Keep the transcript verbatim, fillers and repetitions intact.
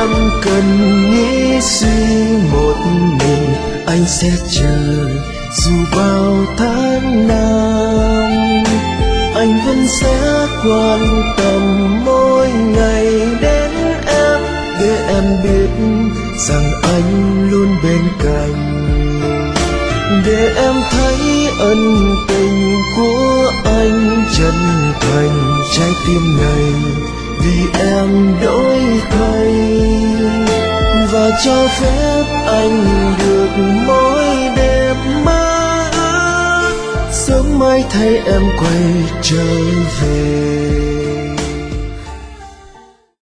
không cần nghĩ suy một mình, anh sẽ chờ dù bao tháng năm. Anh vẫn sẽ quan tâm mỗi ngày đến em, để em biết rằng anh luôn bên cạnh, để em thấy ân tình của anh chân thành. Trái tim này vì em đổi thay, và cho phép anh được mỗi đêm mơ ước sớm mai thấy em quay trở về.